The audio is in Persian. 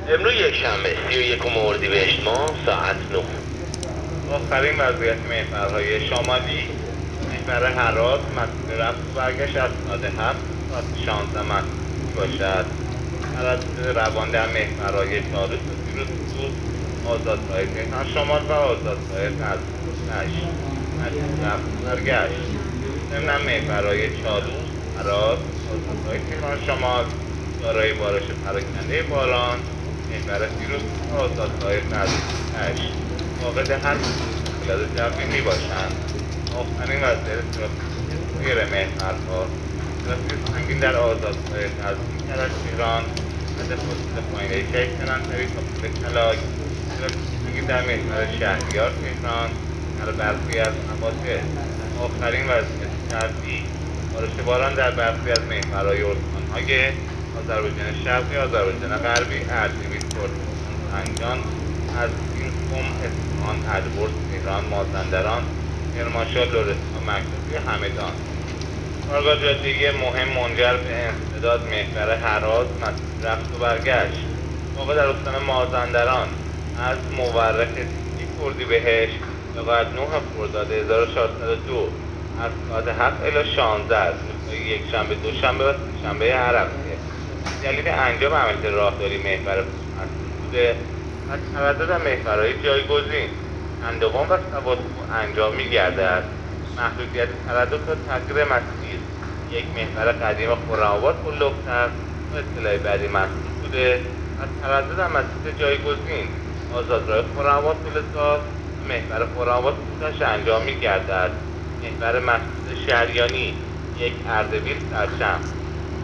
امروز یک شنبه 31 اردیبهشت ماه ساعت 9. آخرین وضعیت محورهای شمالی محور هرات مسیر رفت و برگشت از ساعت 7 ساعت 16 مسیر باشد. تردد روان در محورهای چالوس و پیروزپور، آزادراه تهران شمال و آزادراه نزدیک مسیر رفت و برگشت. ضمن محورهای چالوس، هرات، آزادراه تهران شمال دارای بارش پراکنده باران، محور پیروزپور، آزادراه نزدیک فاقد هر اختلال جوی می باشند. آخرین وضعیت ترافیک غیر محورها: ترافیک سنگین در آزادراه نزدیک کرج تهران حد فاصله پایینه 6 کلانتری تا پل کلاک. ترافیک سنگین در محور شهریار تهران در برخی از مقاطع. آخرین وضعیت جوی: بارش باران در برخی از محورهای استانهای آذربایجان شرقی، آذربایجان غربی، اردبیل، کردستان، زنجان، قزوین، قم، اصفهان، البرز، تهران، مازندران، کرمانشاه، لرستان مرکزی، همدان. کارگاه جاده‌ای مهم منجر به انسداد محور هرات مسیر رفت و برگشت. واقع در استان مازندران از مورخ 31 اردیبهشت تا قاعد 9 خرداد 1402 از ساعت 7 الی 16 روزهای یکشنبه، دوشنبه و سه‌شنبه هر هفته دلیل انجام عملیات راهداری محور مسدود بوده و تردد محورهای جایگزین اندوان و سوادکوه انجام می‌گردد. محدودیت تردد تا تغییر مسیر: یک محور قدیم خرم‌آباد قله‌بستر تا اطلاع بعدی مسدود بوده و تردد مسیر جایگزین آزادراه خرم‌آباد فلزآباد و محور خرم‌آباد کوتش انجام می‌گردد. محور مسدود شریانی: یک اردبیل سرچم